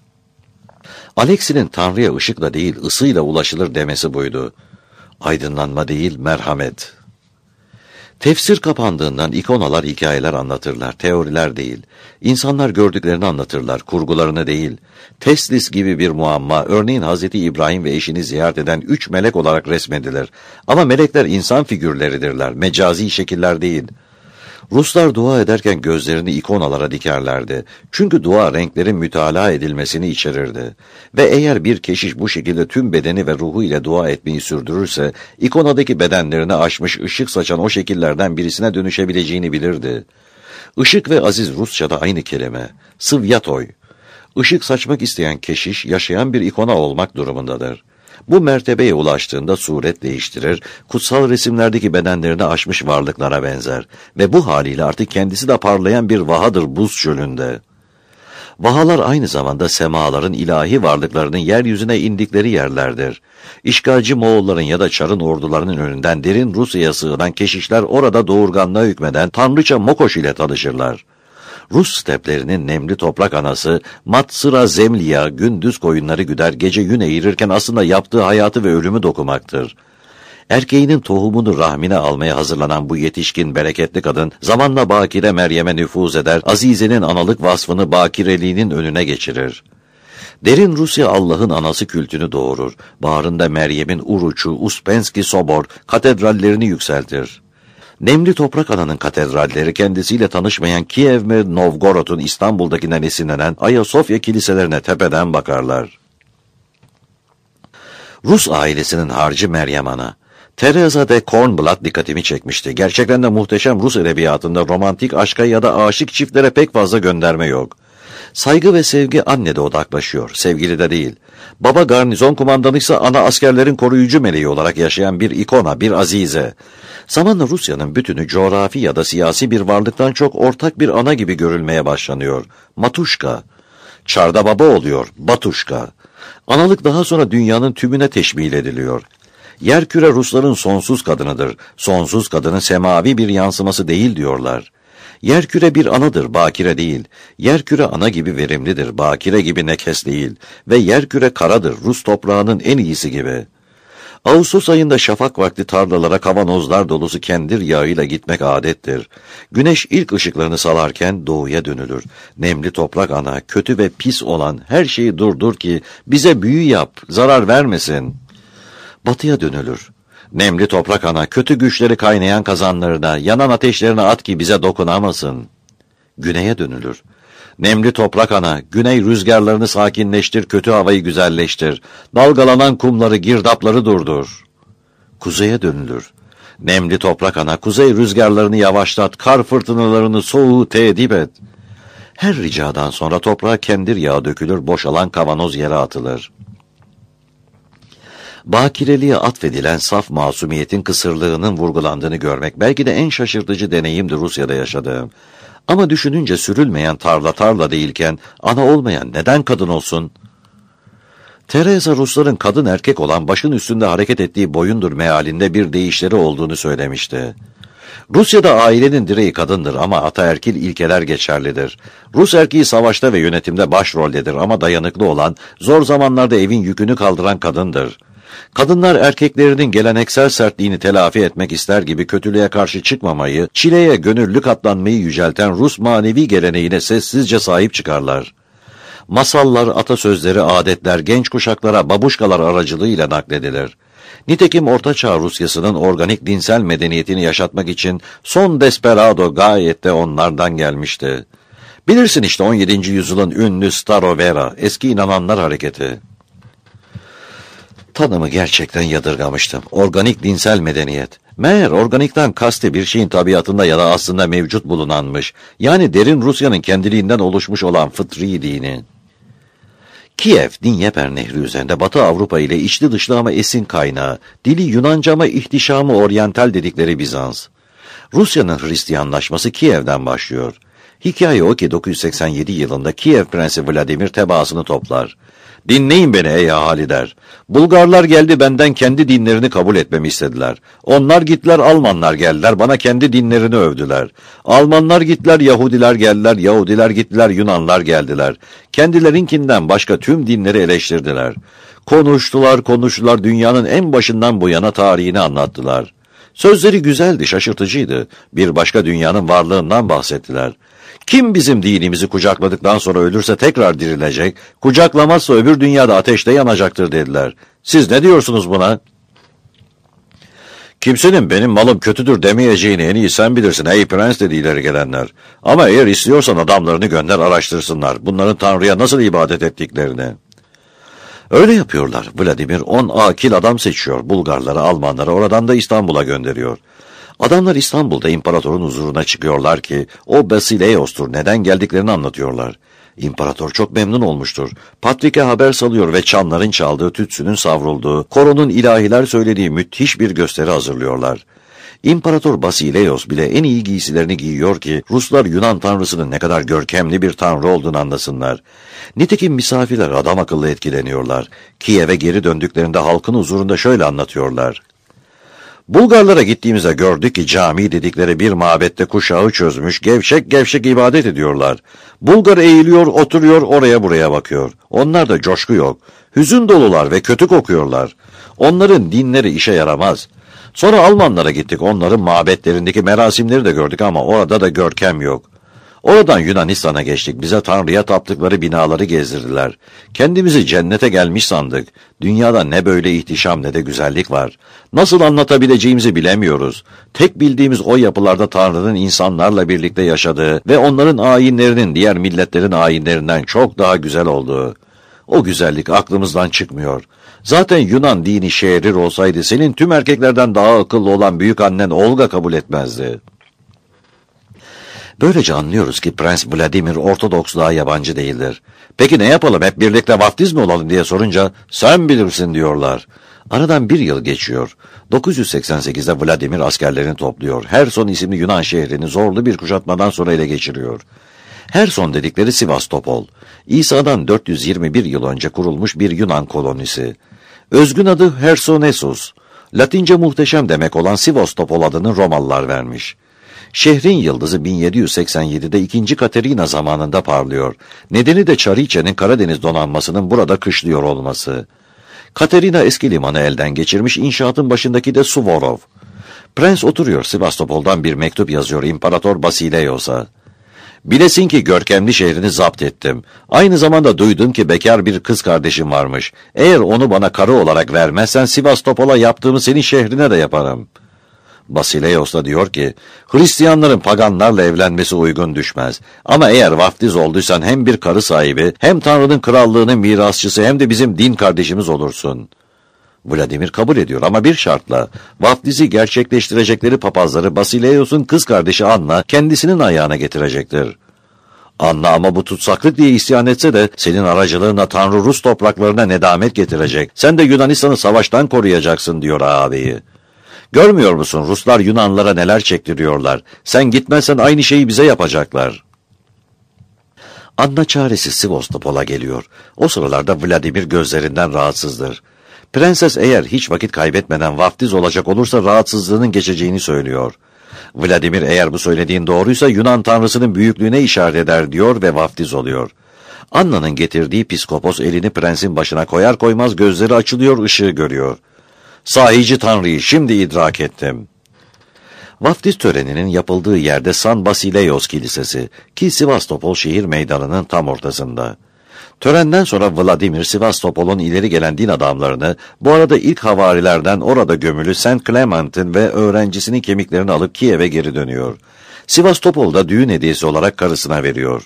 [SPEAKER 1] Alexi'nin Tanrı'ya ışıkla değil, ısıyla ulaşılır demesi buydu. Aydınlanma değil, merhamet. Tefsir kapandığından ikonalar hikayeler anlatırlar, teoriler değil. İnsanlar gördüklerini anlatırlar, kurgularını değil. Teslis gibi bir muamma, örneğin Hazreti İbrahim ve eşini ziyaret eden üç melek olarak resmedilir. Ama melekler insan figürleridirler, mecazi şekiller değil. Ruslar dua ederken gözlerini ikonalara dikerlerdi. Çünkü dua renklerin mütalaa edilmesini içerirdi. Ve eğer bir keşiş bu şekilde tüm bedeni ve ruhu ile dua etmeyi sürdürürse, ikonadaki bedenlerini aşmış ışık saçan o şekillerden birisine dönüşebileceğini bilirdi. Işık ve aziz Rusça'da aynı kelime. Sıvyatoy. Işık saçmak isteyen keşiş, yaşayan bir ikona olmak durumundadır. Bu mertebeye ulaştığında suret değiştirir, kutsal resimlerdeki bedenlerini aşmış varlıklara benzer ve bu haliyle artık kendisi de parlayan bir vahadır buz çölünde. Vahalar aynı zamanda semaların ilahi varlıklarının yeryüzüne indikleri yerlerdir. İşgalci Moğolların ya da Çar'ın ordularının önünden derin Rusya'ya sığınan keşişler orada doğurganlığa hükmeden Tanrıça Mokoş ile tanışırlar. Rus steplerinin nemli toprak anası Matsıra Zemliya gündüz koyunları güder, gece yün eğirirken aslında yaptığı hayatı ve ölümü dokumaktır. Erkeğinin tohumunu rahmine almaya hazırlanan bu yetişkin bereketli kadın zamanla Bakire Meryem'e nüfuz eder, Azize'nin analık vasfını bakireliğinin önüne geçirir. Derin Rusya Allah'ın anası kültünü doğurur. Bağrında Meryem'in Uruçu, Uspenski Sobor katedrallerini yükseltir. Nemli toprak ananın katedralleri kendisiyle tanışmayan Kiev ve Novgorod'un İstanbul'dakinden esinlenen Ayasofya kiliselerine tepeden bakarlar. Rus ailesinin harcı Meryem Ana. Teresa de Kornblatt dikkatimi çekmişti. Gerçekten de muhteşem Rus edebiyatında romantik aşka ya da aşık çiftlere pek fazla gönderme yok. Saygı ve sevgi annede odaklaşıyor, sevgilide değil. Baba garnizon kumandanıysa ana askerlerin koruyucu meleği olarak yaşayan bir ikona, bir azize. Zamanla Rusya'nın bütünü coğrafi ya da siyasi bir varlıktan çok ortak bir ana gibi görülmeye başlanıyor. Matuşka. Çarda baba oluyor, Batuşka. Analık daha sonra dünyanın tümüne teşmil ediliyor. Yerküre Rusların sonsuz kadınıdır. Sonsuz kadının semavi bir yansıması değil diyorlar. Yerküre bir anadır, bakire değil. Yerküre ana gibi verimlidir, bakire gibi nekes değil. Ve yerküre karadır, Rus toprağının en iyisi gibi. Ağustos ayında şafak vakti tarlalara kavanozlar dolusu kendir yağıyla gitmek adettir. Güneş ilk ışıklarını salarken doğuya dönülür. Nemli toprak ana, kötü ve pis olan her şeyi durdur ki bize büyü yap, zarar vermesin. Batıya dönülür. Nemli toprak ana, kötü güçleri kaynayan kazanlarına, yanan ateşlerine at ki bize dokunamasın. Güneye dönülür. Nemli toprak ana, güney rüzgarlarını sakinleştir, kötü havayı güzelleştir. Dalgalanan kumları, girdapları durdur. Kuzeye dönülür. Nemli toprak ana, kuzey rüzgarlarını yavaşlat, kar fırtınalarını soğuğu tedip et. Her ricadan sonra toprağa kendir yağı dökülür, boşalan kavanoz yere atılır. Bakireliğe atfedilen saf masumiyetin kısırlığının vurgulandığını görmek belki de en şaşırtıcı deneyimdi Rusya'da yaşadığım. Ama düşününce sürülmeyen tarla tarla değilken ana olmayan neden kadın olsun? Teresa Rusların kadın erkek olan başın üstünde hareket ettiği boyundur mealinde bir deyişleri olduğunu söylemişti. Rusya'da ailenin direği kadındır ama ataerkil ilkeler geçerlidir. Rus erkeği savaşta ve yönetimde başroldedir ama dayanıklı olan, zor zamanlarda evin yükünü kaldıran kadındır. Kadınlar erkeklerinin geleneksel sertliğini telafi etmek ister gibi kötülüğe karşı çıkmamayı, çileye gönüllü katlanmayı yücelten Rus manevi geleneğine sessizce sahip çıkarlar. Masallar, atasözleri, adetler genç kuşaklara babuşkalar aracılığıyla nakledilir. Nitekim Ortaçağ Rusyası'nın organik dinsel medeniyetini yaşatmak için son desperado gayet de onlardan gelmişti. Bilirsin işte on yedinci yüzyılın ünlü Starovera, eski inananlar hareketi. Tanımı gerçekten yadırgamıştım. Organik dinsel medeniyet. Meğer organikten kasti bir şeyin tabiatında ya da aslında mevcut bulunanmış. Yani derin Rusya'nın kendiliğinden oluşmuş olan fıtri dini. Kiev, Dinyeper Nehri üzerinde Batı Avrupa ile içli dışlı ama esin kaynağı, dili Yunanca ama ihtişamı oryantal dedikleri Bizans. Rusya'nın Hristiyanlaşması Kiev'den başlıyor. Hikaye o ki dokuz yüz seksen yedi yılında Kiev Prensi Vladimir tebaasını toplar. Dinleyin beni ey ahali der. Bulgarlar geldi benden kendi dinlerini kabul etmemi istediler. Onlar gittiler Almanlar geldiler bana kendi dinlerini övdüler. Almanlar gittiler Yahudiler geldiler Yahudiler gittiler Yunanlar geldiler. Kendilerinkinden başka tüm dinleri eleştirdiler. Konuştular konuştular dünyanın en başından bu yana tarihini anlattılar. Sözleri güzeldi şaşırtıcıydı. Bir başka dünyanın varlığından bahsettiler. Kim bizim dinimizi kucakladıktan sonra ölürse tekrar dirilecek, kucaklamazsa öbür dünyada ateşte yanacaktır dediler. Siz ne diyorsunuz buna? Kimsenin benim malım kötüdür demeyeceğini en iyi sen bilirsin ey prens dedi ileri gelenler. Ama eğer istiyorsan adamlarını gönder araştırsınlar. Bunların Tanrı'ya nasıl ibadet ettiklerini. Öyle yapıyorlar. Vladimir on akil adam seçiyor. Bulgarları, Almanları oradan da İstanbul'a gönderiyor. Adamlar İstanbul'da imparatorun huzuruna çıkıyorlar ki o Basileos'tur neden geldiklerini anlatıyorlar. İmparator çok memnun olmuştur. Patrik'e haber salıyor ve çanların çaldığı tütsünün savrulduğu, koronun ilahiler söylediği müthiş bir gösteri hazırlıyorlar. İmparator Basileos bile en iyi giysilerini giyiyor ki Ruslar Yunan tanrısının ne kadar görkemli bir tanrı olduğunu anlasınlar. Nitekim misafirler adam akıllı etkileniyorlar. Kiev'e geri döndüklerinde halkın huzurunda şöyle anlatıyorlar. Bulgarlara gittiğimizde gördük ki cami dedikleri bir mabette kuşağı çözmüş, gevşek gevşek ibadet ediyorlar. Bulgar eğiliyor, oturuyor, oraya buraya bakıyor. Onlarda coşku yok. Hüzün dolular ve kötü kokuyorlar. Onların dinleri işe yaramaz. Sonra Almanlara gittik, onların mabetlerindeki merasimleri de gördük ama orada da görkem yok. Oradan Yunanistan'a geçtik, bize Tanrı'ya taptıkları binaları gezdirdiler. Kendimizi cennete gelmiş sandık. Dünyada ne böyle ihtişam ne de güzellik var. Nasıl anlatabileceğimizi bilemiyoruz. Tek bildiğimiz o yapılarda Tanrı'nın insanlarla birlikte yaşadığı ve onların ayinlerinin diğer milletlerin ayinlerinden çok daha güzel olduğu. O güzellik aklımızdan çıkmıyor. Zaten Yunan dini şehrir olsaydı senin tüm erkeklerden daha akıllı olan büyük annen Olga kabul etmezdi. Böylece anlıyoruz ki Prens Vladimir Ortodoksluğa yabancı değildir. Peki ne yapalım, hep birlikte vaftiz mi olalım diye sorunca sen bilirsin diyorlar. Aradan bir yıl geçiyor. dokuz yüz seksen sekizde Vladimir askerlerini topluyor. Herson isimli Yunan şehrini zorlu bir kuşatmadan sonra ele geçiriyor. Herson dedikleri Sivastopol. İsa'dan dört yüz yirmi bir yıl önce kurulmuş bir Yunan kolonisi. Özgün adı Hersonesus. Latince muhteşem demek olan Sivastopol adını Romalılar vermiş. Şehrin yıldızı bin yedi yüz seksen yedide ikinci Katerina zamanında parlıyor. Nedeni de Çariçe'nin Karadeniz donanmasının burada kışlıyor olması. Katerina eski limanı elden geçirmiş, inşaatın başındaki de Suvorov. Prens oturuyor, Sivastopol'dan bir mektup yazıyor İmparator Basileios'a. Bilesin ki görkemli şehrini zapt ettim. Aynı zamanda duydum ki bekar bir kız kardeşim varmış. Eğer onu bana karı olarak vermezsen Sivastopol'a yaptığımı senin şehrine de yaparım. Basileios da diyor ki, Hristiyanların paganlarla evlenmesi uygun düşmez. Ama eğer vaftiz olduysan hem bir karı sahibi, hem Tanrı'nın krallığının mirasçısı, hem de bizim din kardeşimiz olursun. Vladimir kabul ediyor ama bir şartla, vaftizi gerçekleştirecekleri papazları Basileios'un kız kardeşi Anna kendisinin ayağına getirecektir. Anna ama bu tutsaklık diye isyan etse de senin aracılığınla Tanrı Rus topraklarına nedamet getirecek. Sen de Yunanistan'ı savaştan koruyacaksın diyor ağabeyi. Görmüyor musun Ruslar Yunanlara neler çektiriyorlar? Sen gitmezsen aynı şeyi bize yapacaklar. Anna çaresiz Sivastopol'a geliyor. O sıralarda Vladimir gözlerinden rahatsızdır. Prenses eğer hiç vakit kaybetmeden vaftiz olacak olursa rahatsızlığının geçeceğini söylüyor. Vladimir eğer bu söylediğin doğruysa Yunan tanrısının büyüklüğüne işaret eder diyor ve vaftiz oluyor. Anna'nın getirdiği piskopos elini prensin başına koyar koymaz gözleri açılıyor, ışığı görüyor. Sahici Tanrı'yı şimdi idrak ettim. Vaftiz töreninin yapıldığı yerde San Basileios Kilisesi ki Sivastopol şehir meydanının tam ortasında. Törenden sonra Vladimir Sivastopol'un ileri gelen din adamlarını, bu arada ilk havarilerden orada gömülü Saint Clement'in ve öğrencisinin kemiklerini alıp Kiev'e geri dönüyor. Sivastopol'da düğün hediyesi olarak karısına veriyor.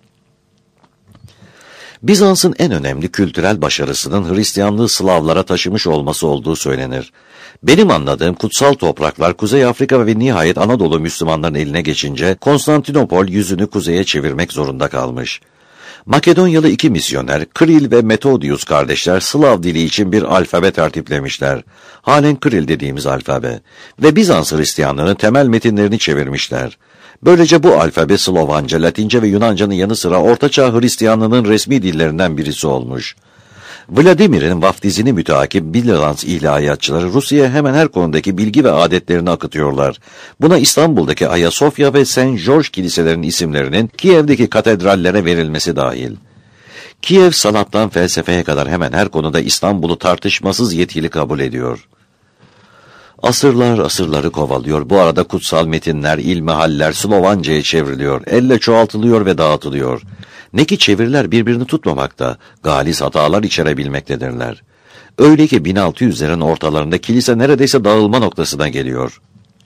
[SPEAKER 1] Bizans'ın en önemli kültürel başarısının Hristiyanlığı Slavlara taşımış olması olduğu söylenir. Benim anladığım kutsal topraklar Kuzey Afrika ve nihayet Anadolu Müslümanların eline geçince Konstantinopol yüzünü kuzeye çevirmek zorunda kalmış. Makedonyalı iki misyoner Kiril ve Metodius kardeşler Slav dili için bir alfabe tertiplemişler. Halen Kiril dediğimiz alfabe. Ve Bizans Hristiyanlığının temel metinlerini çevirmişler. Böylece bu alfabe Slovanca, Latince ve Yunanca'nın yanı sıra Ortaçağ Hristiyanlığının resmi dillerinden birisi olmuş. Vladimir'in vaftizini müteakip Bizans ilahiyatçıları Rusya'ya hemen her konudaki bilgi ve adetlerini akıtıyorlar. Buna İstanbul'daki Ayasofya ve Saint George kiliselerinin isimlerinin Kiev'deki katedrallere verilmesi dahil. Kiev sanattan felsefeye kadar hemen her konuda İstanbul'u tartışmasız yetkili kabul ediyor. Asırlar asırları kovalıyor. Bu arada kutsal metinler, ilmihaller Slovanca'ya çevriliyor. Elle çoğaltılıyor ve dağıtılıyor. Ne ki çeviriler birbirini tutmamakta, galis hatalar içerebilmektedirler. Öyle ki bin altı yüzlerin ortalarında kilise neredeyse dağılma noktasına geliyor.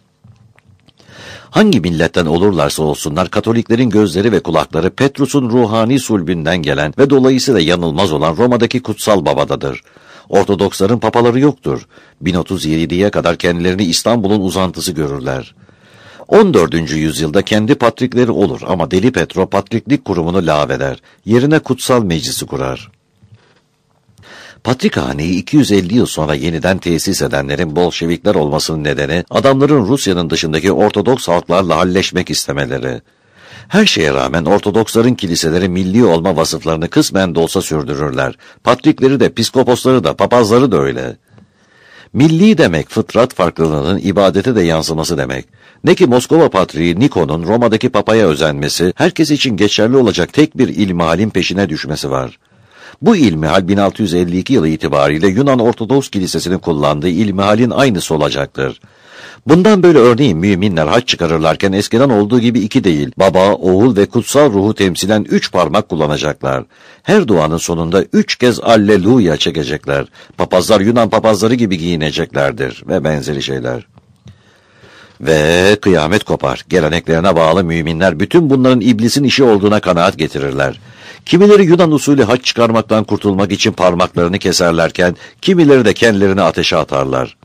[SPEAKER 1] Hangi milletten olurlarsa olsunlar Katoliklerin gözleri ve kulakları Petrus'un ruhani sulbünden gelen ve dolayısıyla yanılmaz olan Roma'daki kutsal babadadır. Ortodoksların papaları yoktur. bin otuz yediye kadar kendilerini İstanbul'un uzantısı görürler. on dördüncü yüzyılda kendi patrikleri olur ama Deli Petro patriklik kurumunu lağveder. Yerine kutsal meclisi kurar. Patrikhaneyi iki yüz elli yıl sonra yeniden tesis edenlerin Bolşevikler olmasının nedeni adamların Rusya'nın dışındaki Ortodoks halklarla halleşmek istemeleri. Her şeye rağmen Ortodoksların kiliseleri milli olma vasıflarını kısmen de olsa sürdürürler. Patrikleri de, piskoposları da, papazları da öyle. Milli demek fıtrat farklılığının ibadete de yansıması demek. Ne ki Moskova Patriği Nikon'un Roma'daki papaya özenmesi, herkes için geçerli olacak tek bir ilmihalin peşine düşmesi var. Bu ilmihal bin altı yüz elli iki yılı itibariyle Yunan Ortodoks Kilisesi'nin kullandığı ilmihalin aynısı olacaktır. Bundan böyle örneğin müminler hac çıkarırlarken eskiden olduğu gibi iki değil, baba, oğul ve kutsal ruhu temsilen üç parmak kullanacaklar. Her duanın sonunda üç kez Alleluya çekecekler. Papazlar Yunan papazları gibi giyineceklerdir ve benzeri şeyler. Ve kıyamet kopar. Geleneklerine bağlı müminler bütün bunların iblisin işi olduğuna kanaat getirirler. Kimileri Yunan usulü haç çıkarmaktan kurtulmak için parmaklarını keserlerken, kimileri de kendilerini ateşe atarlar.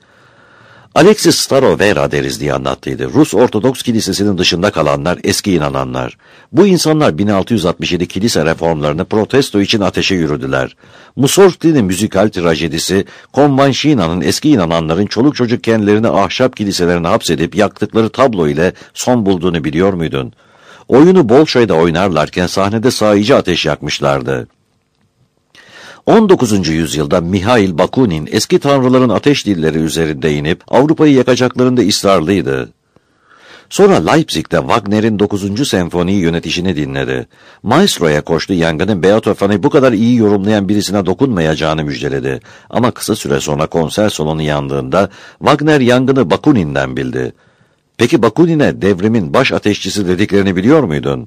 [SPEAKER 1] Alexis Starovera deriz diye anlattıydı. Rus Ortodoks Kilisesi'nin dışında kalanlar eski inananlar. Bu insanlar bin altı yüz altmış yedi kilise reformlarını protesto için ateşe yürüdüler. Mussorgsky'nin müzikal trajedisi, Konvanşina'nın eski inananların çoluk çocuk kendilerini ahşap kiliselerine hapsedip yaktıkları tablo ile son bulduğunu biliyor muydun? Oyunu Bolşoy'da oynarlarken sahnede sahici ateş yakmışlardı. on dokuzuncu yüzyılda Mihail Bakunin eski tanrıların ateş dilleri üzerinde inip Avrupa'yı yakacaklarında ısrarlıydı. Sonra Leipzig'te Wagner'in dokuzuncu senfoniyi yönetişini dinledi. Maestro'ya koştu, yangının Beethoven'i bu kadar iyi yorumlayan birisine dokunmayacağını müjdeledi. Ama kısa süre sonra konser salonu yandığında Wagner yangını Bakunin'den bildi. Peki Bakunin'e devrimin baş ateşçisi dediklerini biliyor muydun?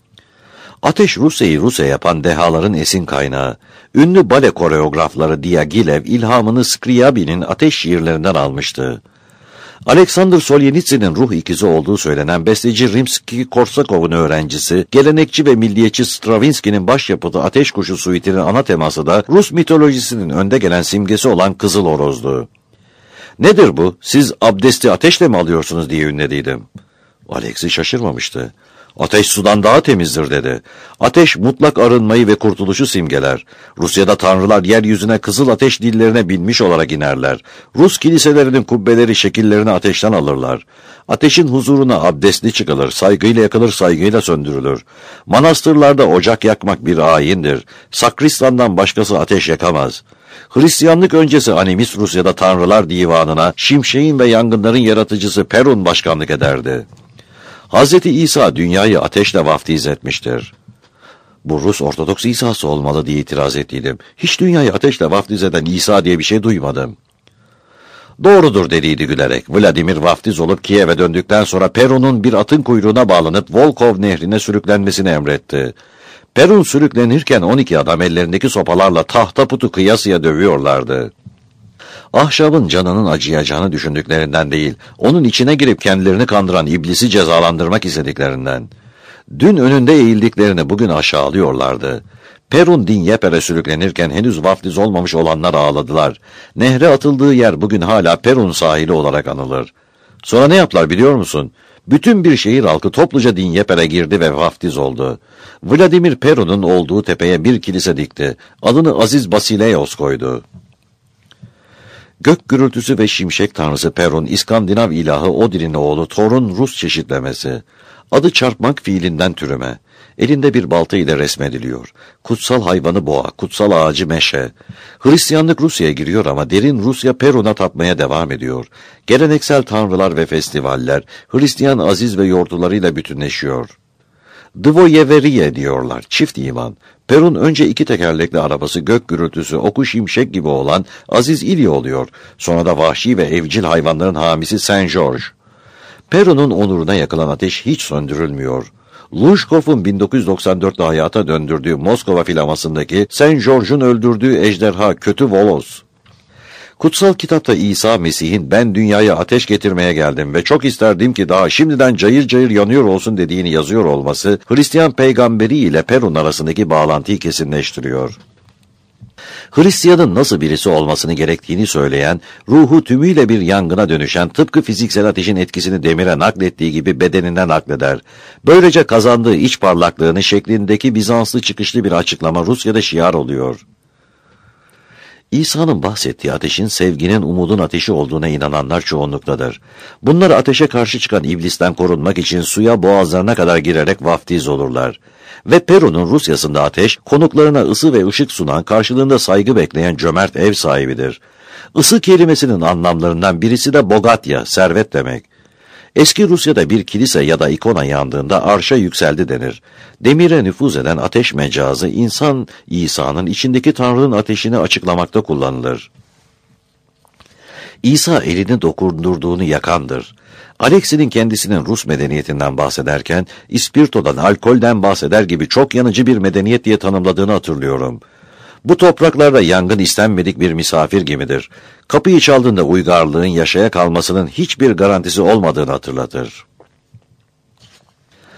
[SPEAKER 1] Ateş Rusya'yı Rusya yapan dehaların esin kaynağı. Ünlü bale koreografları Diaghilev ilhamını Scriabin'in ateş şiirlerinden almıştı. Alexander Solzhenitsyn'in ruh ikizi olduğu söylenen besteci Rimsky-Korsakov'un öğrencisi, gelenekçi ve milliyetçi Stravinsky'nin başyapıtı Ateş Kuşu suitinin ana teması da Rus mitolojisinin önde gelen simgesi olan Kızıl Horoz'du. "Nedir bu? Siz abdesti ateşle mi alıyorsunuz?" diye ünlediydim. Alexis şaşırmamıştı. "Ateş sudan daha temizdir," dedi. "Ateş mutlak arınmayı ve kurtuluşu simgeler. Rusya'da tanrılar yeryüzüne kızıl ateş dillerine binmiş olarak inerler. Rus kiliselerinin kubbeleri şekillerini ateşten alırlar. Ateşin huzuruna abdestli çıkılır, saygıyla yakılır, saygıyla söndürülür. Manastırlarda ocak yakmak bir ayindir. Sakristandan başkası ateş yakamaz. Hristiyanlık öncesi animist Rusya'da tanrılar divanına şimşeğin ve yangınların yaratıcısı Perun başkanlık ederdi. Hazreti İsa dünyayı ateşle vaftiz etmiştir." "Bu Rus Ortodoks İsa'sı olmalı," diye itiraz ettiydim. "Hiç dünyayı ateşle vaftiz eden İsa diye bir şey duymadım." "Doğrudur," dediydi gülerek. "Vladimir vaftiz olup Kiev'e döndükten sonra Perun'un bir atın kuyruğuna bağlanıp Volkov nehrine sürüklenmesini emretti. Perun sürüklenirken on iki adam ellerindeki sopalarla tahta putu kıyasıya dövüyorlardı. Ahşabın canının acıyacağını düşündüklerinden değil, onun içine girip kendilerini kandıran iblisi cezalandırmak istediklerinden. Dün önünde eğildiklerini bugün aşağılıyorlardı. Perun Dinyeper'e sürüklenirken henüz vaftiz olmamış olanlar ağladılar. Nehre atıldığı yer bugün hala Perun sahili olarak anılır. Sonra ne yaptılar biliyor musun? Bütün bir şehir halkı topluca Dinyeper'e girdi ve vaftiz oldu. Vladimir Perun'un olduğu tepeye bir kilise dikti. Adını Aziz Basileios koydu. Gök gürültüsü ve şimşek tanrısı Perun, İskandinav ilahı Odin'in oğlu Thor'un Rus çeşitlemesi. Adı çarpmak fiilinden türeme. Elinde bir balta ile resmediliyor. Kutsal hayvanı boğa, kutsal ağacı meşe. Hristiyanlık Rusya'ya giriyor ama derin Rusya Perun'a tapmaya devam ediyor. Geleneksel tanrılar ve festivaller Hristiyan aziz ve yordularıyla bütünleşiyor. Dvoyeveriye diyorlar, çift iman. Perun önce iki tekerlekli arabası, gök gürültüsü, oku şimşek gibi olan Aziz İlya oluyor. Sonra da vahşi ve evcil hayvanların hamisi Saint George. Perun'un onuruna yakılan ateş hiç söndürülmüyor. Luzhkov'un bin dokuz yüz doksan dörtte hayata döndürdüğü Moskova filamasındaki Saint George'un öldürdüğü ejderha kötü Volos. Kutsal kitapta İsa Mesih'in "Ben dünyaya ateş getirmeye geldim ve çok isterdim ki daha şimdiden cayır cayır yanıyor olsun" dediğini yazıyor olması, Hristiyan peygamberi ile Perun arasındaki bağlantıyı kesinleştiriyor. Hristiyanın nasıl birisi olmasını gerektiğini söyleyen, ruhu tümüyle bir yangına dönüşen, tıpkı fiziksel ateşin etkisini demire naklettiği gibi bedeninden nakleder. Böylece kazandığı iç parlaklığını şeklindeki Bizanslı çıkışlı bir açıklama Rusya'da şiar oluyor. İsa'nın bahsettiği ateşin sevginin, umudun ateşi olduğuna inananlar çoğunluktadır. Bunlar ateşe karşı çıkan iblisten korunmak için suya boğazlarına kadar girerek vaftiz olurlar. Ve Perun'un Rusya'sında ateş, konuklarına ısı ve ışık sunan, karşılığında saygı bekleyen cömert ev sahibidir. Isı kelimesinin anlamlarından birisi de bogatya, servet demek. Eski Rusya'da bir kilise ya da ikona yandığında arşa yükseldi denir. Demire nüfuz eden ateş mecazı, insan İsa'nın içindeki Tanrı'nın ateşini açıklamakta kullanılır. İsa elini dokundurduğunu yakandır. Alexis'in kendisinin Rus medeniyetinden bahsederken, ispirtodan, alkolden bahseder gibi çok yanıcı bir medeniyet diye tanımladığını hatırlıyorum. Bu topraklarda yangın istenmedik bir misafir gibidir. Kapıyı çaldığında uygarlığın yaşaya kalmasının hiçbir garantisi olmadığını hatırlatır.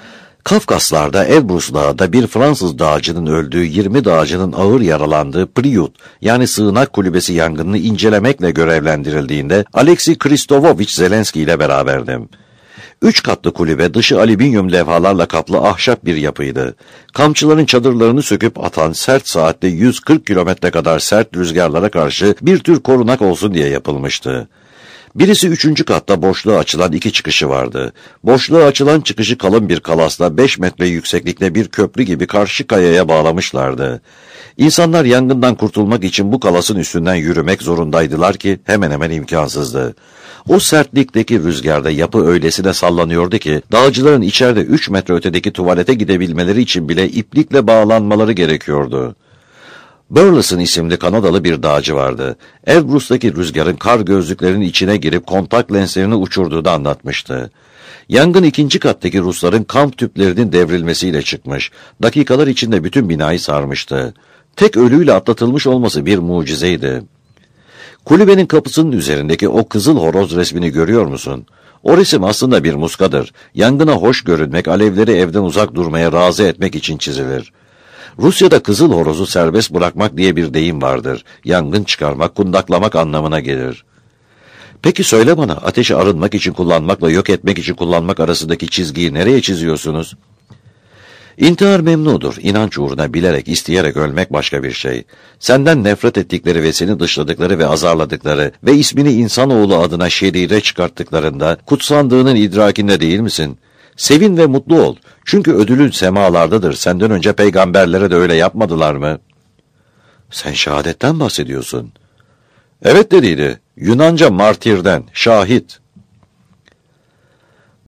[SPEAKER 1] Kafkaslar'da Elbrus Dağı'da bir Fransız dağcının öldüğü, yirmi dağcının ağır yaralandığı Priyut yani sığınak kulübesi yangınını incelemekle görevlendirildiğinde Alexey Kristovovich Zelenski ile beraberdim. Üç katlı kulübe dışı alüminyum levhalarla kaplı ahşap bir yapıydı. Kampçıların çadırlarını söküp atan sert saatte yüz kırk kilometre kadar sert rüzgarlara karşı bir tür korunak olsun diye yapılmıştı. Birisi üçüncü katta boşluğa açılan iki çıkışı vardı. Boşluğa açılan çıkışı kalın bir kalasla beş metre yükseklikte bir köprü gibi karşı kayaya bağlamışlardı. İnsanlar yangından kurtulmak için bu kalasın üstünden yürümek zorundaydılar ki hemen hemen imkansızdı. O sertlikteki rüzgarda yapı öylesine sallanıyordu ki dağcıların içeride üç metre ötedeki tuvalete gidebilmeleri için bile iplikle bağlanmaları gerekiyordu. Burleson isimli Kanadalı bir dağcı vardı. Elbrus'taki rüzgarın kar gözlüklerinin içine girip kontak lenslerini uçurduğunu anlatmıştı. Yangın ikinci kattaki Rusların kamp tüplerinin devrilmesiyle çıkmış. Dakikalar içinde bütün binayı sarmıştı. Tek ölüyle atlatılmış olması bir mucizeydi. Kulübenin kapısının üzerindeki o kızıl horoz resmini görüyor musun? O resim aslında bir muskadır. Yangına hoş görünmek, alevleri evden uzak durmaya razı etmek için çizilir. Rusya'da kızıl horozu serbest bırakmak diye bir deyim vardır. Yangın çıkarmak, kundaklamak anlamına gelir. Peki söyle bana, ateşi arınmak için kullanmakla yok etmek için kullanmak arasındaki çizgiyi nereye çiziyorsunuz? İntihar memnudur. İnanç uğruna bilerek, isteyerek ölmek başka bir şey. Senden nefret ettikleri ve seni dışladıkları ve azarladıkları ve ismini insanoğlu adına şerire çıkarttıklarında kutsandığının idrakinde değil misin? Sevin ve mutlu ol. Çünkü ödülün semalardadır. Senden önce peygamberlere de öyle yapmadılar mı? Sen şehadetten bahsediyorsun. Evet dediydi. Yunanca martirden, şahit.